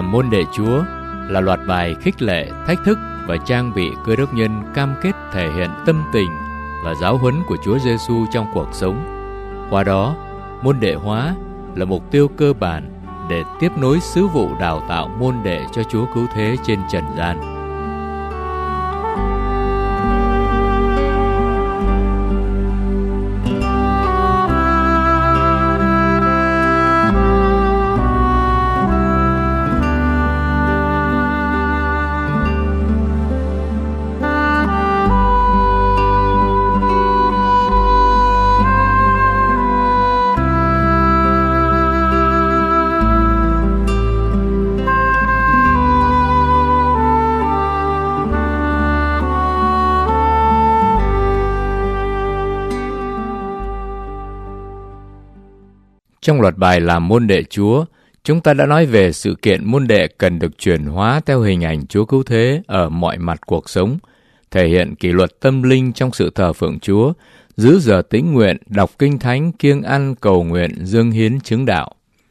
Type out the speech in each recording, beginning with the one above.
làm môn đệ Chúa là loạt bài khích lệ, thách thức và trang bị Cơ Đốc nhân cam kết thể hiện tâm tình và giáo huấn của Chúa Giêsu trong cuộc sống. Qua đó, môn đệ hóa là mục tiêu cơ bản để tiếp nối sứ vụ đào tạo môn đệ cho Chúa cứu thế trên trần gian. Trong loạt bài làm môn đệ Chúa, chúng ta đã nói về sự kiện môn đệ cần được chuyển hóa theo hình ảnh Chúa cứu thế ở mọi mặt cuộc sống, thể hiện kỷ luật tâm linh trong sự thờ phượng Chúa, giữ giờ tĩnh nguyện, đọc kinh thánh, kiêng ăn, cầu nguyện, dâng hiến chứng đạo.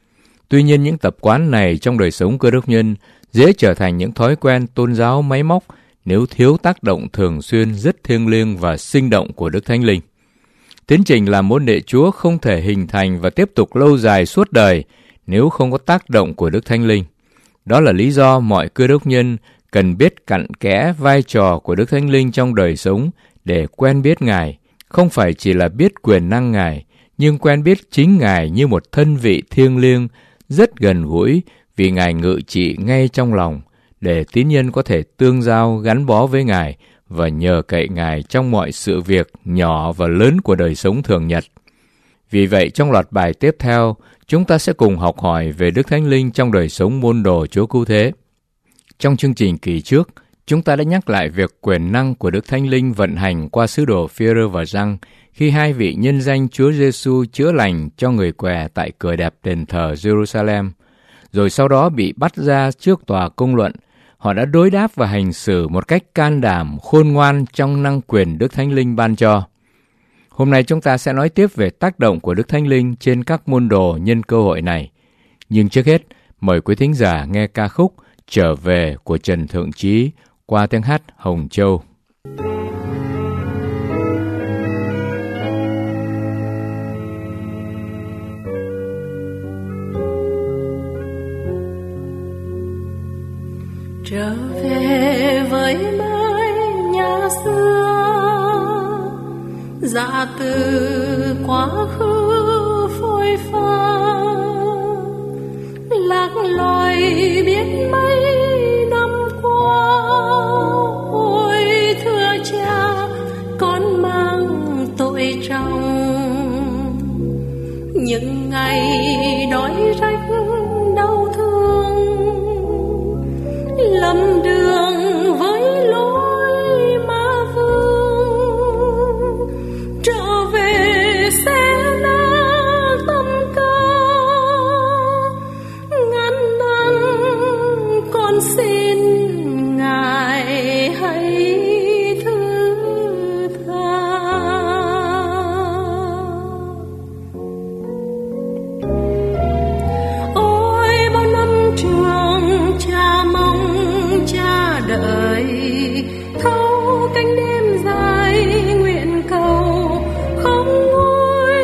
Tuy nhiên, những tập quán này trong đời sống Cơ Đốc nhân dễ trở thành những thói quen tôn giáo máy móc nếu thiếu tác động thường xuyên rất thiêng liêng và sinh động của Đức Thánh Linh. Tiến trình làm môn đệ Chúa không thể hình thành và tiếp tục lâu dài suốt đời nếu không có tác động của Đức Thánh Linh. Đó là lý do mọi Cơ Đốc nhân cần biết cặn kẽ vai trò của Đức Thánh Linh trong đời sống để quen biết Ngài, không phải chỉ là biết quyền năng Ngài, nhưng quen biết chính Ngài như một thân vị thiêng liêng, rất gần gũi vì Ngài ngự trị ngay trong lòng, để tín nhân có thể tương giao gắn bó với Ngài và nhờ cậy Ngài trong mọi sự việc nhỏ và lớn của đời sống thường nhật. Vì vậy, trong loạt bài tiếp theo, chúng ta sẽ cùng học hỏi về Đức Thánh Linh trong đời sống môn đồ Chúa cứu thế. Trong chương trình kỳ trước, chúng ta đã nhắc lại việc quyền năng của Đức Thánh Linh vận hành qua sứ đồ Phi-e-rơ và Giăng khi hai vị nhân danh Chúa Giêsu chữa lành cho người què tại cửa đẹp đền thờ Jerusalem, rồi sau đó bị bắt ra trước tòa công luận. Họ đã đối đáp và hành xử một cách can đảm, khôn ngoan trong năng quyền Đức Thánh Linh ban cho. Hôm nay chúng ta sẽ nói tiếp về tác động của Đức Thánh Linh trên các môn đồ nhân cơ hội này. Nhưng trước hết, mời quý thính giả nghe ca khúc Trở về của Trần Thượng Trí qua tiếng hát Hồng Châu. Trở về với mái nhà xưa, dạ từ quá khứ phôi pha, lạc loài biết mấy năm qua. Ôi thưa cha, con mang tội trong những ngày đói rách đau thương, lầm đường với lối ma vương. Trở về sẽ là tâm ca ngăn năn, con xin Ngài hãy thứ tha. Ôi bao năm trường cha mong cha đợi, thâu cánh đêm dài nguyện cầu không nguôi.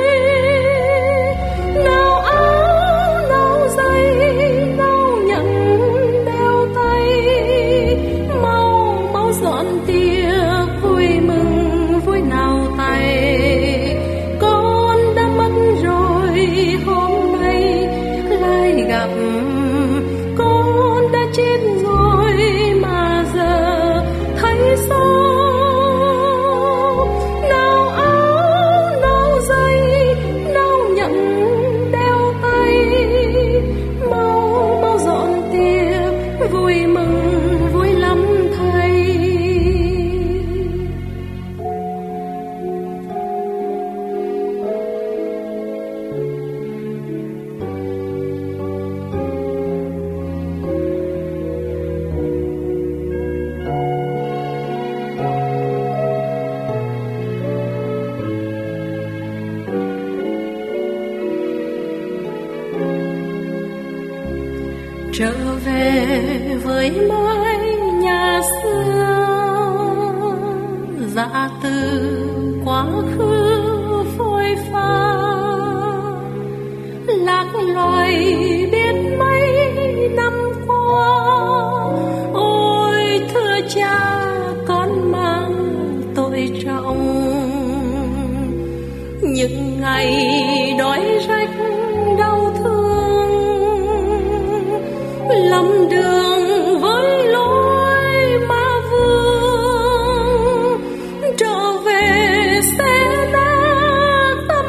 Nào áo nào giày nào nhẫn đeo tay, mau mau dọn tiệc vui mừng vui nào tay. Con đã mất rồi hôm nay lại gặp, con đã chết rồi mà giờ thấy sao. Nào áo nào giày nào nhẫn đeo tay, mau mau dọn tiệc vui mừng vui lắm thầy. trở về với mái nhà xưa, dã từ quá khứ phôi pha, lạc loài biết mấy năm qua. Ôi thưa cha, con mang tội trọng những ngày đói rách đau thương, lầm đường với lối ma vương, trở về sẽ nát tâm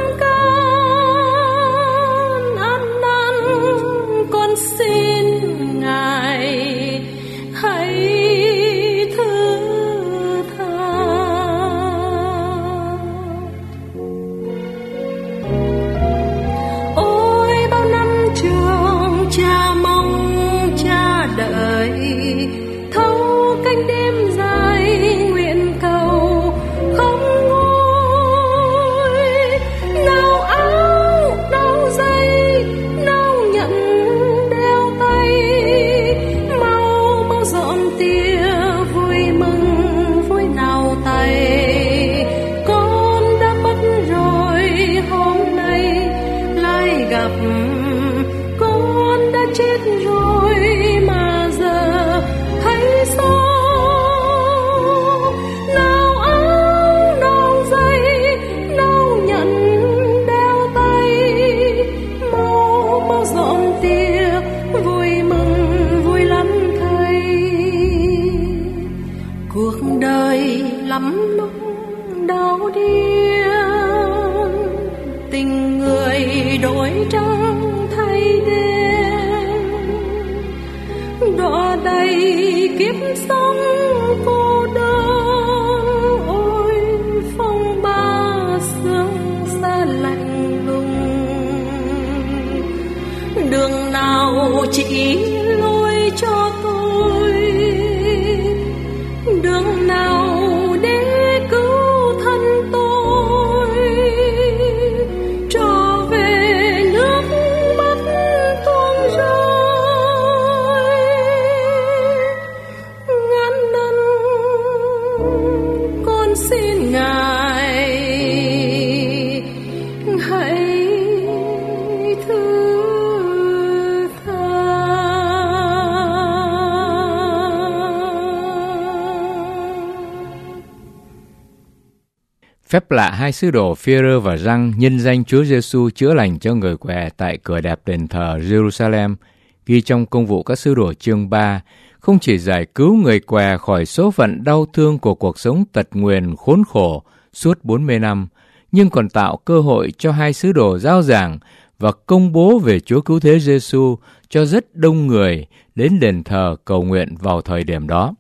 can. Ăn năn con xin Ngài hãy thứ tha. Ôi bao năm trường cha mong cha đợi, thâu canh đêm dài nguyện cầu không nguôi. Nào áo nào giày nào nhận đeo tay, mau mau dọn tia vui mừng vui nào tay. Con đã mất rồi hôm nay lại gặp, con đã chết rồi mà giờ hãy sống. Nào áo nào giày nào nhận đeo tay, mau mau dọn tia vui mừng vui lắm thay. Cuộc đời lắm lúc đau điên, tình người đổi trắng thay đen, đọa đầy kiếp sống cô đơn. Ôi phong ba sương xa lạnh lùng, đường nào chỉ lối cho tôi, đường nào để cứu thân tôi, trở về nước mắt tuôn rơi. Ngàn lần con xin Ngài hãy thứ tha. Phép lạ hai sứ đồ Phi-e-rơ và Giăng nhân danh Chúa Giêsu chữa lành cho người què tại cửa đẹp đền thờ Jerusalem, ghi trong Công vụ các sứ đồ chương 3, không chỉ giải cứu người què khỏi số phận đau thương của cuộc sống tật nguyền khốn khổ suốt 40 năm, nhưng còn tạo cơ hội cho hai sứ đồ rao giảng và công bố về Chúa Cứu Thế Giêsu cho rất đông người đến đền thờ cầu nguyện vào thời điểm đó.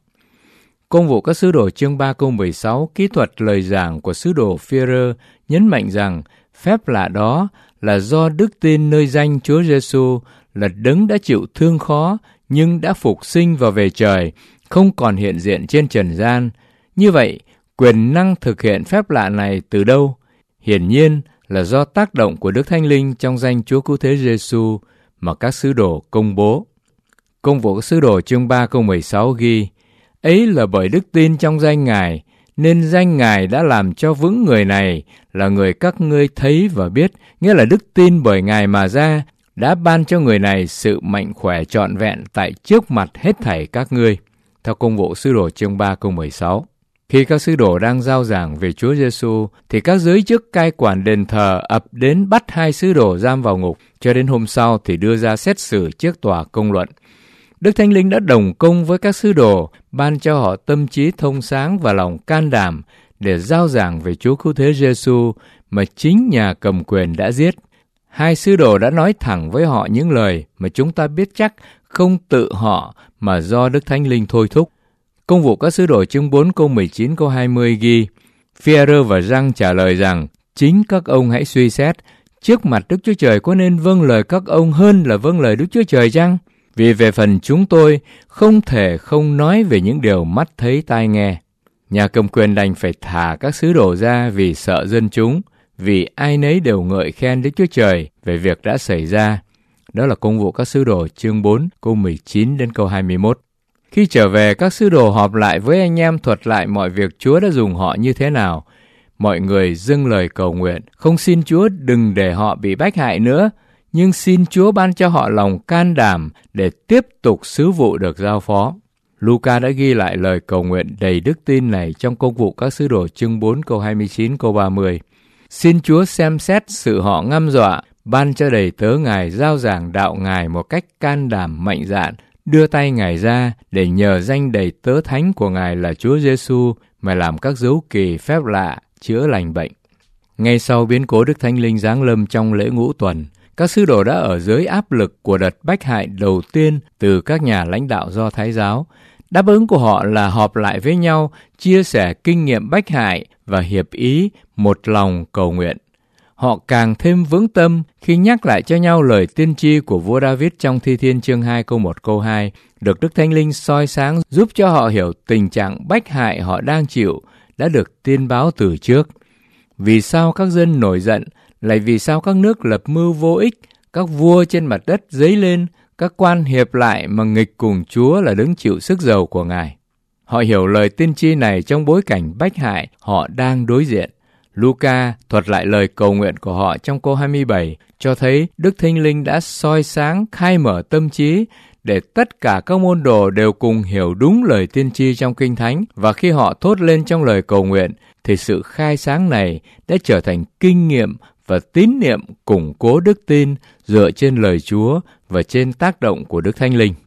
Công vụ các sứ đồ chương 3 câu 16 kỹ thuật lời giảng của sứ đồ Phi-e-rơ nhấn mạnh rằng phép lạ đó là do đức tin nơi danh Chúa Giêsu là Đấng đã chịu thương khó nhưng đã phục sinh và về trời, không còn hiện diện trên trần gian. Như vậy, quyền năng thực hiện phép lạ này từ đâu? Hiển nhiên là do tác động của Đức Thánh Linh trong danh Chúa Cứu Thế Giêsu mà các sứ đồ công bố. Công vụ các sứ đồ chương 3 câu 16 ghi: ấy là bởi đức tin trong danh Ngài, nên danh Ngài đã làm cho vững người này là người các ngươi thấy và biết, nghĩa là đức tin bởi Ngài mà ra, đã ban cho người này sự mạnh khỏe trọn vẹn tại trước mặt hết thảy các ngươi. Theo Công vụ sứ đồ chương 3 câu 16. Khi các sứ đồ đang rao giảng về Chúa Giêsu, thì các giới chức cai quản đền thờ ập đến bắt hai sứ đồ giam vào ngục, cho đến hôm sau thì đưa ra xét xử trước tòa công luận. Đức Thánh Linh đã đồng công với các sứ đồ, ban cho họ tâm trí thông sáng và lòng can đảm để rao giảng về Chúa Cứu Thế Giêsu mà chính nhà cầm quyền đã giết. Hai sứ đồ đã nói thẳng với họ những lời mà chúng ta biết chắc không tự họ mà do Đức Thánh Linh thôi thúc. Công vụ các sứ đồ chương 4 câu 19 câu 20 ghi: Phi-e-rơ và Giăng trả lời rằng: chính các ông hãy suy xét, trước mặt Đức Chúa Trời có nên vâng lời các ông hơn là vâng lời Đức Chúa Trời chăng? Vì về phần chúng tôi không thể không nói về những điều mắt thấy tai nghe. Nhà cầm quyền đành phải thả các sứ đồ ra vì sợ dân chúng, vì ai nấy đều ngợi khen Đức Chúa Trời về việc đã xảy ra. Đó là Công vụ các sứ đồ chương 4 câu 19 đến câu 21. Khi trở về, các sứ đồ họp lại với anh em thuật lại mọi việc Chúa đã dùng họ như thế nào. Mọi người dâng lời cầu nguyện, không xin Chúa đừng để họ bị bách hại nữa, nhưng xin Chúa ban cho họ lòng can đảm để tiếp tục sứ vụ được giao phó. Luca đã ghi lại lời cầu nguyện đầy đức tin này trong Công vụ các sứ đồ chương 4 câu 29 câu 30. Xin Chúa xem xét sự họ ngăm dọa, ban cho đầy tớ Ngài giao giảng đạo Ngài một cách can đảm mạnh dạn, đưa tay Ngài ra để nhờ danh đầy tớ thánh của Ngài là Chúa Giêsu mà làm các dấu kỳ phép lạ, chữa lành bệnh. Ngay sau biến cố Đức Thánh Linh giáng lâm trong lễ Ngũ Tuần, các sứ đồ đã ở dưới áp lực của đợt bách hại đầu tiên từ các nhà lãnh đạo Do Thái giáo. Đáp ứng của họ là họp lại với nhau, chia sẻ kinh nghiệm bách hại và hiệp ý một lòng cầu nguyện. Họ càng thêm vững tâm khi nhắc lại cho nhau lời tiên tri của vua David trong Thi Thiên chương 2 câu 1 câu 2, được Đức Thánh Linh soi sáng giúp cho họ hiểu tình trạng bách hại họ đang chịu đã được tiên báo từ trước. Vì sao các dân nổi giận, lại vì sao các nước lập mưu vô ích, các vua trên mặt đất dấy lên, các quan hiệp lại mà nghịch cùng Chúa là đứng chịu sức dầu của Ngài. Họ hiểu lời tiên tri này trong bối cảnh bách hại họ đang đối diện. Luca thuật lại lời cầu nguyện của họ trong câu 27, cho thấy Đức Thánh Linh đã soi sáng, khai mở tâm trí để tất cả các môn đồ đều cùng hiểu đúng lời tiên tri trong Kinh Thánh, và khi họ thốt lên trong lời cầu nguyện thì sự khai sáng này đã trở thành kinh nghiệm và tín niệm củng cố đức tin dựa trên lời Chúa và trên tác động của Đức Thánh Linh.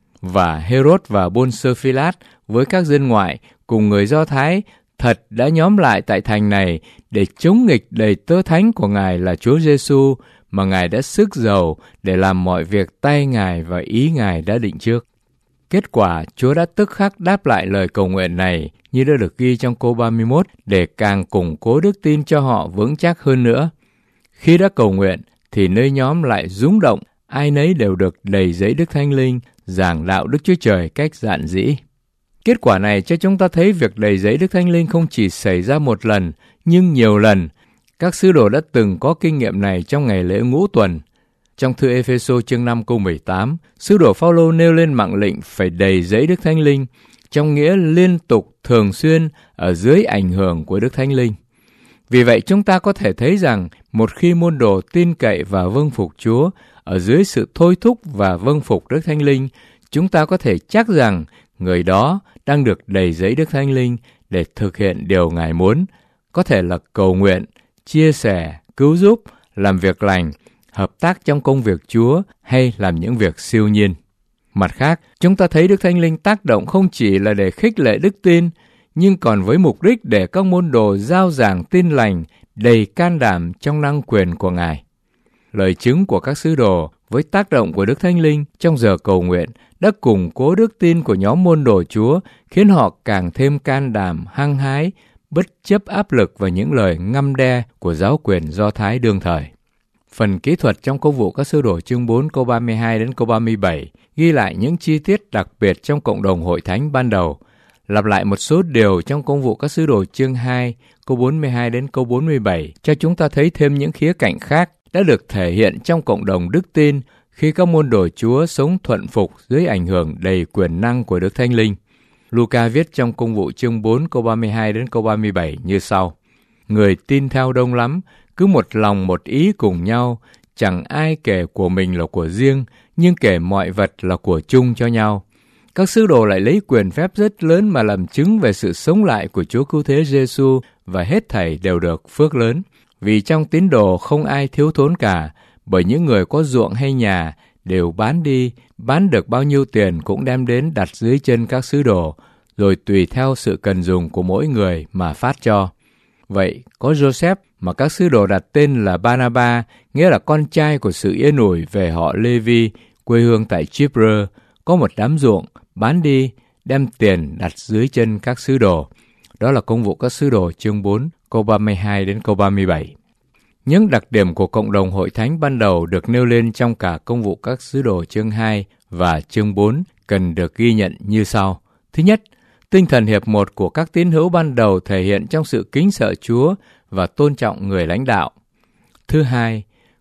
Và Herod và Pôn-sơ-phi-lát với các dân ngoại cùng người Do Thái thật đã nhóm lại tại thành này để chống nghịch đầy tớ thánh của Ngài là Chúa Giêsu mà Ngài đã sức dầu để làm mọi việc tay Ngài và ý Ngài đã định trước. Kết quả, Chúa đã tức khắc đáp lại lời cầu nguyện này như đã được ghi trong câu 31 để càng củng cố đức tin cho họ vững chắc hơn nữa. Khi đã cầu nguyện thì nơi nhóm lại rung động, ai nấy đều được đầy dẫy Đức Thánh Linh, giảng đạo Đức Chúa Trời cách dạn dĩ. Kết quả này cho chúng ta thấy việc đầy dẫy Đức Thánh Linh không chỉ xảy ra một lần, nhưng nhiều lần. Các sứ đồ đã từng có kinh nghiệm này trong ngày lễ Ngũ Tuần. Trong thư Ê-phê-sô chương 5 câu 18, sứ đồ Phao-lô nêu lên mạng lệnh phải đầy dẫy Đức Thánh Linh, trong nghĩa liên tục, thường xuyên, ở dưới ảnh hưởng của Đức Thánh Linh. Vì vậy chúng ta có thể thấy rằng một khi môn đồ tin cậy và vâng phục Chúa, ở dưới sự thôi thúc và vâng phục Đức Thánh Linh, chúng ta có thể chắc rằng người đó đang được đầy dẫy Đức Thánh Linh để thực hiện điều Ngài muốn, có thể là cầu nguyện, chia sẻ, cứu giúp, làm việc lành, hợp tác trong công việc Chúa hay làm những việc siêu nhiên. Mặt khác, chúng ta thấy Đức Thánh Linh tác động không chỉ là để khích lệ đức tin, nhưng còn với mục đích để các môn đồ rao giảng tin lành đầy can đảm trong năng quyền của Ngài. Lời chứng của các sứ đồ với tác động của Đức Thánh Linh trong giờ cầu nguyện đã củng cố đức tin của nhóm môn đồ Chúa, khiến họ càng thêm can đảm, hăng hái, bất chấp áp lực và những lời ngăm đe của giáo quyền Do Thái đương thời. Phần kỹ thuật trong Công vụ các sứ đồ chương 4 câu 32 đến câu 37 ghi lại những chi tiết đặc biệt trong cộng đồng hội thánh ban đầu, lặp lại một số điều trong Công vụ các sứ đồ chương 2 câu 42 đến câu 47 cho chúng ta thấy thêm những khía cạnh khác đã được thể hiện trong cộng đồng đức tin khi các môn đồ Chúa sống thuận phục dưới ảnh hưởng đầy quyền năng của Đức Thánh Linh. Luca viết trong Công vụ chương 4 câu 32 đến câu 37 như sau: Người tin theo đông lắm, cứ một lòng một ý cùng nhau, chẳng ai kể của mình là của riêng, nhưng kể mọi vật là của chung cho nhau. Các sứ đồ lại lấy quyền phép rất lớn mà làm chứng về sự sống lại của Chúa Cứu Thế Giêsu, và hết thảy đều được phước lớn. Vì trong tín đồ không ai thiếu thốn cả, bởi những người có ruộng hay nhà đều bán đi, bán được bao nhiêu tiền cũng đem đến đặt dưới chân các sứ đồ, rồi tùy theo sự cần dùng của mỗi người mà phát cho. Vậy, có Joseph mà các sứ đồ đặt tên là Barnaba, nghĩa là con trai của sự yên ủi về họ Lê-vi, quê hương tại Chipre, có một đám ruộng, bán đi, đem tiền đặt dưới chân các sứ đồ. Đó là Công vụ các sứ đồ chương 4, câu 32 đến câu 37. Những đặc điểm của cộng đồng hội thánh ban đầu được nêu lên trong cả Công vụ các sứ đồ chương 2 và chương 4 cần được ghi nhận như sau. Thứ nhất, tinh thần hiệp một của các tín hữu ban đầu thể hiện trong sự kính sợ Chúa và tôn trọng người lãnh đạo. Thứ hai,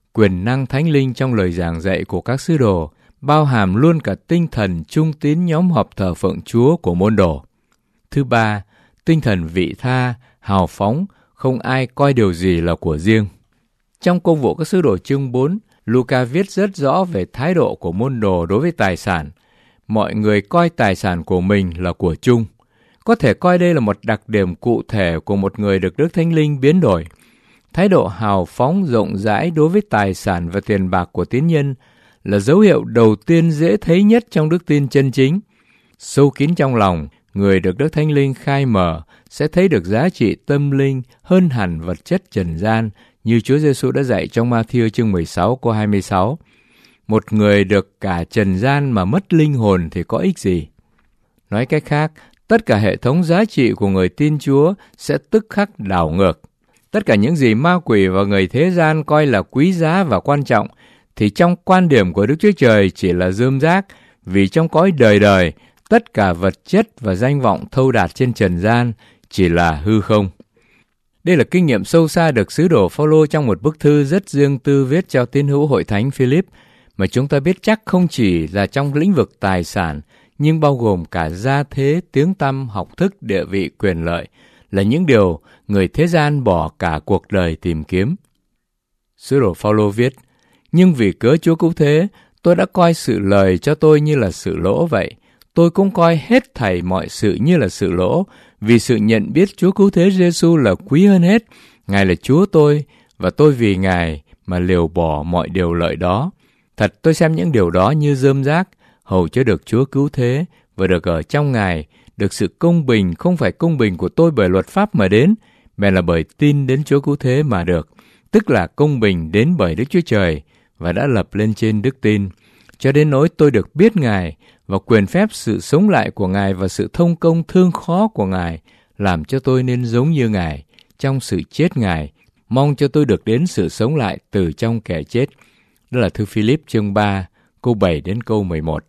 Quyền năng thánh linh trong lời giảng dạy của các sứ đồ bao hàm luôn cả tinh thần trung tín nhóm họp thờ phượng Chúa của môn đồ. Thứ ba, tinh thần vị tha, hào phóng, không ai coi điều gì là của riêng. Trong Công vụ các sứ đồ chương 4, Luca viết rất rõ về thái độ của môn đồ đối với tài sản. Mọi người coi tài sản của mình là của chung. Có thể coi đây là một đặc điểm cụ thể của một người được Đức Thánh Linh biến đổi. Thái độ hào phóng rộng rãi đối với tài sản và tiền bạc của tín nhân là dấu hiệu đầu tiên dễ thấy nhất trong đức tin chân chính. Sâu kín trong lòng, người được Đức Thánh Linh khai mở sẽ thấy được giá trị tâm linh hơn hẳn vật chất trần gian, như Chúa Giêsu đã dạy trong Ma-thi-ơ chương 16 câu 26. Một người được cả trần gian mà mất linh hồn thì có ích gì? Nói cách khác, tất cả hệ thống giá trị của người tin Chúa sẽ tức khắc đảo ngược. Tất cả những gì ma quỷ và người thế gian coi là quý giá và quan trọng, thì trong quan điểm của Đức Chúa Trời chỉ là rơm rác, vì trong cõi đời đời, tất cả vật chất và danh vọng thâu đạt trên trần gian chỉ là hư không. Đây là kinh nghiệm sâu xa được sứ đồ Phao-lô trong một bức thư rất riêng tư viết cho tín hữu hội thánh Philip, mà chúng ta biết chắc không chỉ là trong lĩnh vực tài sản, nhưng bao gồm cả gia thế, tiếng tăm, học thức, địa vị, quyền lợi, là những điều người thế gian bỏ cả cuộc đời tìm kiếm. Sứ đồ Phao-lô viết, nhưng vì cớ Chúa cứu thế, tôi đã coi sự lời cho tôi như là sự lỗ vậy. Tôi cũng coi hết thảy mọi sự như là sự lỗ, vì sự nhận biết Chúa cứu thế Giêsu là quý hơn hết. Ngài là Chúa tôi, và tôi vì Ngài mà liều bỏ mọi điều lợi đó. Thật tôi xem những điều đó như rơm rác, hầu cho được Chúa cứu thế, và được ở trong Ngài, được sự công bình không phải công bình của tôi bởi luật pháp mà đến, mà là bởi tin đến Chúa cứu thế mà được, tức là công bình đến bởi Đức Chúa Trời, và đã lập lên trên đức tin. Cho đến nỗi tôi được biết Ngài, và quyền phép sự sống lại của Ngài và sự thông công thương khó của Ngài, làm cho tôi nên giống như Ngài, trong sự chết Ngài, mong cho tôi được đến sự sống lại từ trong kẻ chết. Đó là thư Philip chương 3, câu 7 đến câu 11.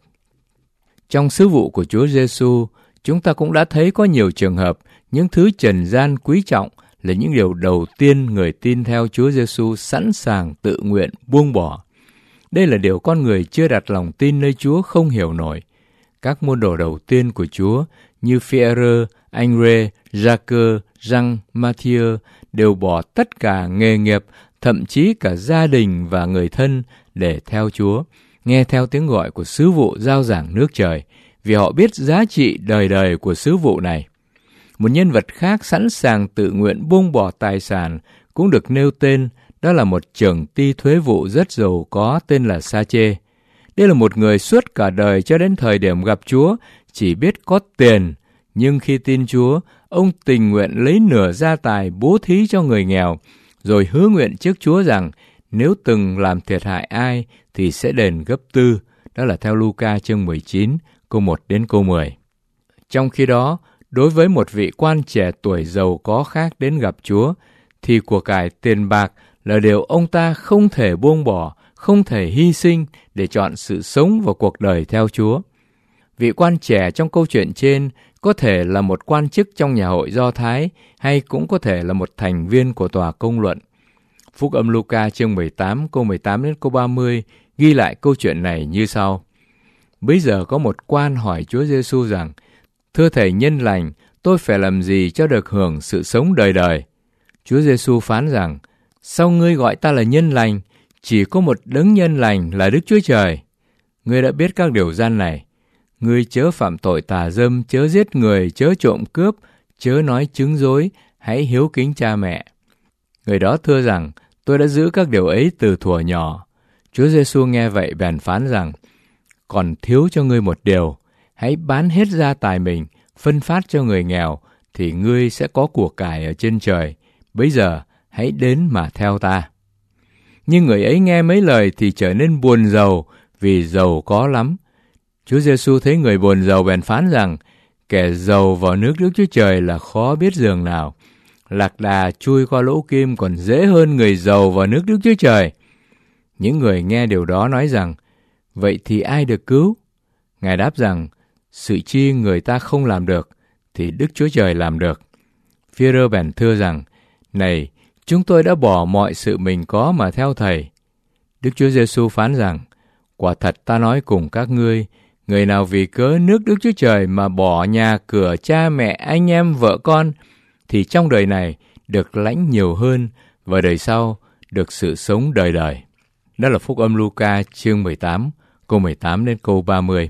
Trong sứ vụ của Chúa Giêsu, chúng ta cũng đã thấy có nhiều trường hợp những thứ trần gian quý trọng là những điều đầu tiên người tin theo Chúa Giêsu sẵn sàng tự nguyện buông bỏ. Đây là điều con người chưa đặt lòng tin nơi Chúa không hiểu nổi. Các môn đồ đầu tiên của Chúa như Phi-e-rơ, Anh-rê, Gia-cơ, Răng, Ma-thi-ơ đều bỏ tất cả nghề nghiệp, thậm chí cả gia đình và người thân để theo Chúa, nghe theo tiếng gọi của sứ vụ rao giảng nước trời, vì họ biết giá trị đời đời của sứ vụ này. Một nhân vật khác sẵn sàng tự nguyện buông bỏ tài sản cũng được nêu tên, đó là một trưởng ty thuế vụ rất giàu có tên là Sa-chê. Đây là một người suốt cả đời cho đến thời điểm gặp Chúa chỉ biết có tiền, nhưng khi tin Chúa, ông tình nguyện lấy nửa gia tài bố thí cho người nghèo, rồi hứa nguyện trước Chúa rằng nếu từng làm thiệt hại ai thì sẽ đền gấp 4. Đó là theo Luca chương 19, câu 1 đến câu 10. Trong khi đó, đối với một vị quan trẻ tuổi giàu có khác đến gặp Chúa, thì của cải tiền bạc là điều ông ta không thể buông bỏ, không thể hy sinh để chọn sự sống và cuộc đời theo Chúa. Vị quan trẻ trong câu chuyện trên có thể là một quan chức trong nhà hội Do Thái, hay cũng có thể là một thành viên của tòa công luận. Phúc âm Luca chương 18, câu 18 đến câu 30 ghi lại câu chuyện này như sau. Bây giờ có một quan hỏi Chúa Giêsu rằng, thưa Thầy nhân lành, tôi phải làm gì cho được hưởng sự sống đời đời? Chúa Giêsu phán rằng, sao ngươi gọi ta là nhân lành? Chỉ có một đấng nhân lành là Đức Chúa Trời. Ngươi đã biết các điều răn này. Ngươi chớ phạm tội tà dâm, chớ giết người, chớ trộm cướp, chớ nói chứng dối, hãy hiếu kính cha mẹ. Người đó thưa rằng, tôi đã giữ các điều ấy từ thuở nhỏ. Chúa Giêsu nghe vậy bèn phán rằng, còn thiếu cho ngươi một điều, hãy bán hết gia tài mình, phân phát cho người nghèo, thì ngươi sẽ có của cải ở trên trời. Bấy giờ, hãy đến mà theo ta. Nhưng người ấy nghe mấy lời thì trở nên buồn rầu, vì giàu có lắm. Chúa Giêsu thấy người buồn rầu bèn phán rằng, kẻ giàu vào nước Đức Chúa Trời là khó biết dường nào. Lạc đà chui qua lỗ kim còn dễ hơn người giàu vào nước Đức Chúa Trời. Những người nghe điều đó nói rằng, vậy thì ai được cứu? Ngài đáp rằng, sự chi người ta không làm được, thì Đức Chúa Trời làm được. Phi-e-rơ bèn thưa rằng, này, chúng tôi đã bỏ mọi sự mình có mà theo Thầy. Đức Chúa Giêsu phán rằng, quả thật ta nói cùng các ngươi, người nào vì cớ nước Đức Chúa Trời mà bỏ nhà cửa, cha mẹ, anh em, vợ con, thì trong đời này được lãnh nhiều hơn, và đời sau được sự sống đời đời. Đó là Phúc âm Luca chương 18, câu 18 đến câu 30.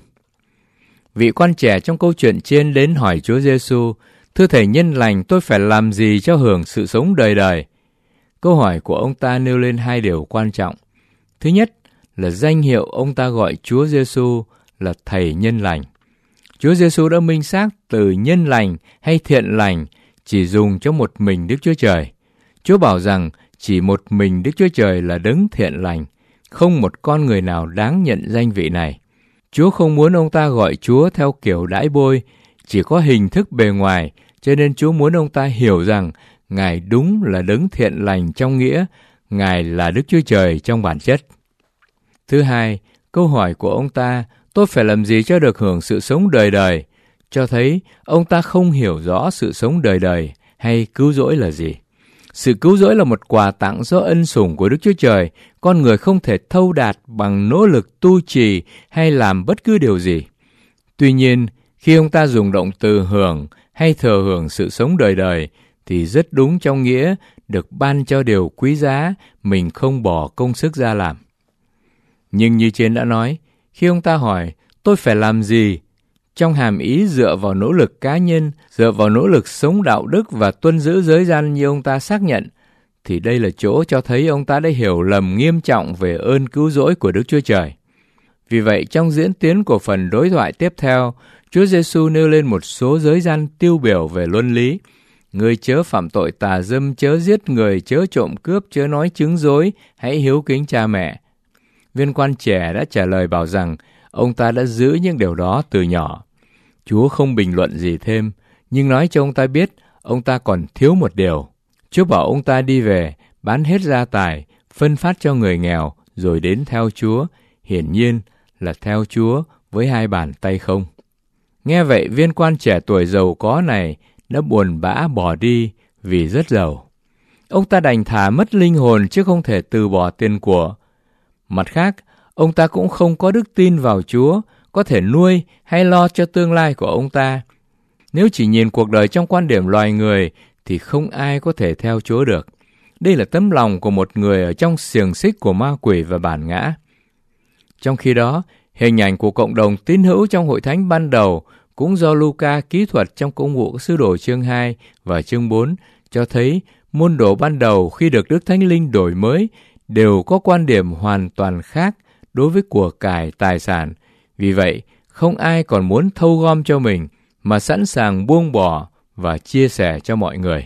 Vị quan trẻ trong câu chuyện trên đến hỏi Chúa Giêsu, thưa Thầy nhân lành, tôi phải làm gì cho hưởng sự sống đời đời? Câu hỏi của ông ta nêu lên hai điều quan trọng. Thứ nhất là danh hiệu ông ta gọi Chúa Giêsu là Thầy nhân lành. Chúa Giêsu đã minh xác từ nhân lành hay thiện lành chỉ dùng cho một mình Đức Chúa Trời. Chúa bảo rằng chỉ một mình Đức Chúa Trời là đấng thiện lành, không một con người nào đáng nhận danh vị này. Chúa không muốn ông ta gọi Chúa theo kiểu đãi bôi, chỉ có hình thức bề ngoài, cho nên Chúa muốn ông ta hiểu rằng Ngài đúng là đấng thiện lành trong nghĩa, Ngài là Đức Chúa Trời trong bản chất. Thứ hai, câu hỏi của ông ta, tôi phải làm gì cho được hưởng sự sống đời đời, cho thấy ông ta không hiểu rõ sự sống đời đời hay cứu rỗi là gì. Sự cứu rỗi là một quà tặng do ân sủng của Đức Chúa Trời, con người không thể thâu đạt bằng nỗ lực tu trì hay làm bất cứ điều gì. Tuy nhiên, khi ông ta dùng động từ hưởng hay thừa hưởng sự sống đời đời, thì rất đúng trong nghĩa được ban cho điều quý giá mình không bỏ công sức ra làm. Nhưng như trên đã nói, khi ông ta hỏi, tôi phải làm gì? Trong hàm ý dựa vào nỗ lực cá nhân, dựa vào nỗ lực sống đạo đức và tuân giữ giới gian như ông ta xác nhận, thì đây là chỗ cho thấy ông ta đã hiểu lầm nghiêm trọng về ơn cứu rỗi của Đức Chúa Trời. Vì vậy, trong diễn tiến của phần đối thoại tiếp theo, Chúa Giêsu nêu lên một số giới gian tiêu biểu về luân lý. Ngươi chớ phạm tội tà dâm, chớ giết người, chớ trộm cướp, chớ nói chứng dối, hãy hiếu kính cha mẹ. Viên quan trẻ đã trả lời bảo rằng ông ta đã giữ những điều đó từ nhỏ. Chúa không bình luận gì thêm, nhưng nói cho ông ta biết ông ta còn thiếu một điều. Chúa bảo ông ta đi về, bán hết gia tài, phân phát cho người nghèo, rồi đến theo Chúa, hiển nhiên là theo Chúa với hai bàn tay không. Nghe vậy, viên quan trẻ tuổi giàu có này đã buồn bã bỏ đi vì rất giàu. Ông ta đành thà mất linh hồn chứ không thể từ bỏ tiền của. Mặt khác, ông ta cũng không có đức tin vào Chúa, có thể nuôi hay lo cho tương lai của ông ta. Nếu chỉ nhìn cuộc đời trong quan điểm loài người, thì không ai có thể theo Chúa được. Đây là tấm lòng của một người ở trong xiềng xích của ma quỷ và bản ngã. Trong khi đó, hình ảnh của cộng đồng tín hữu trong hội thánh ban đầu cũng do Luca kỹ thuật trong công vụ sứ đồ chương 2 và chương 4 cho thấy môn đồ ban đầu khi được Đức Thánh Linh đổi mới đều có quan điểm hoàn toàn khác đối với của cải tài sản. Vì vậy, không ai còn muốn thâu gom cho mình mà sẵn sàng buông bỏ và chia sẻ cho mọi người.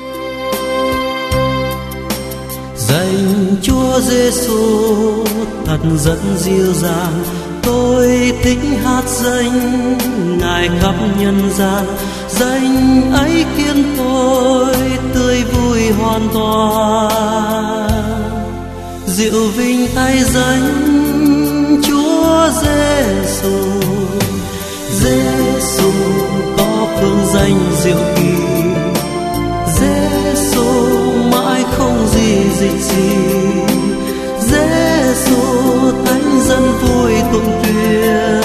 Danh Chúa Giêsu thật rất dịu dàng, tôi thích hát danh Ngài khắp nhân gian. Danh ấy khiến tôi tươi vui hoàn toàn, diệu vinh thay danh Chúa Giêsu. Giêsu có phương danh diệu kỳ, Giêsu mãi không gì dịch gì. Giêsu thánh dân vui tụng tuyên,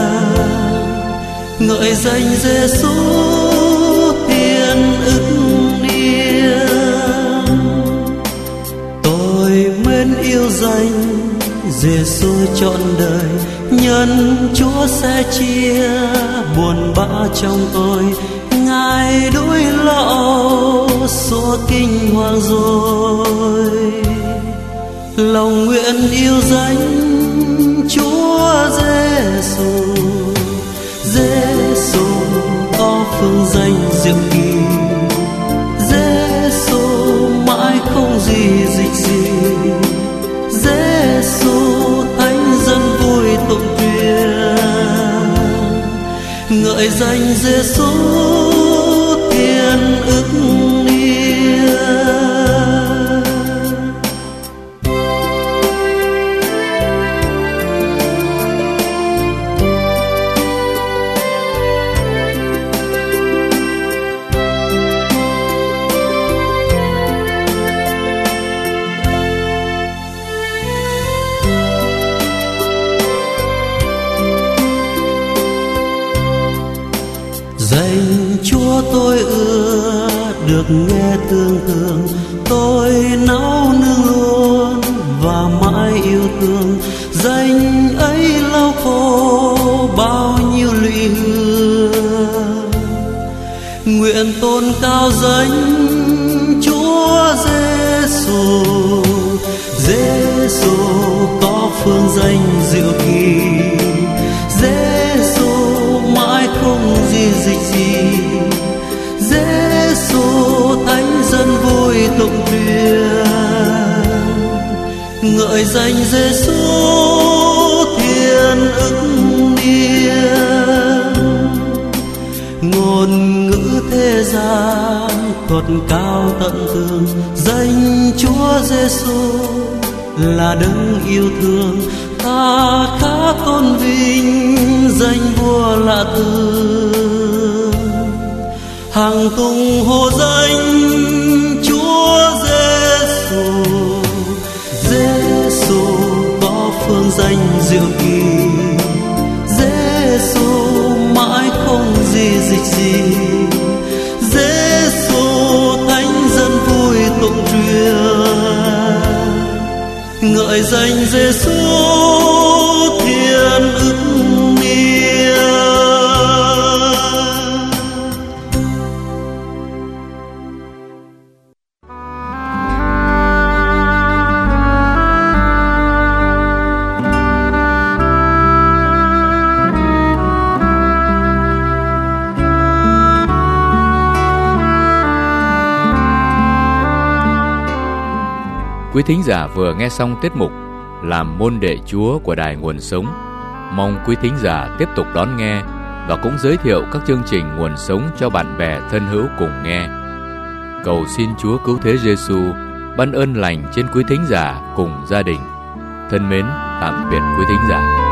ngợi danh Giêsu thiên ức niên. Tôi mến yêu danh Giêsu trọn đời, nhân Chúa sẽ chia buồn bã trong tôi. Ngài đuổi lậu xua kinh hoàng rồi, lòng nguyện yêu danh Chúa Giêsu. Giêsu có phương danh diệu kỳ, Giêsu mãi không gì dịch gì. Giêsu thánh dân vui tụng tuyên, ngợi danh Giêsu thiên ức niên. Danh Chúa tôi ưa được nghe tương thương, tôi náo nương luôn và mãi yêu thương. Danh ấy lau khô bao nhiêu lụy hương. Nguyện tôn cao danh Chúa Giêsu. Giêsu có phương danh diệu kỳ, Giêsu mãi không di dịch gì. Giêsu thánh dân vui tụng truyền, ngợi danh Giêsu thiên ức niên. Ngôn ngữ thế gian thuật cao tận tường, danh Chúa Giêsu là đấng yêu thương. Ta khá tôn vinh danh vua lạ thường, hằng tung hô danh Chúa Giêsu. Giêsu có phương danh diệu kỳ, Giêsu mãi không di dịch gì. Giêsu thánh dân vui tụng truyền, ngợi danh Giêsu thiên ức niên. Quý thính giả vừa nghe xong tiết mục Làm môn đệ Chúa của Đài Nguồn Sống. Mong quý thính giả tiếp tục đón nghe và cũng giới thiệu các chương trình Nguồn Sống cho bạn bè thân hữu cùng nghe. Cầu xin Chúa Cứu Thế Giêsu ban ơn lành trên quý thính giả cùng gia đình. Thân mến, tạm biệt quý thính giả.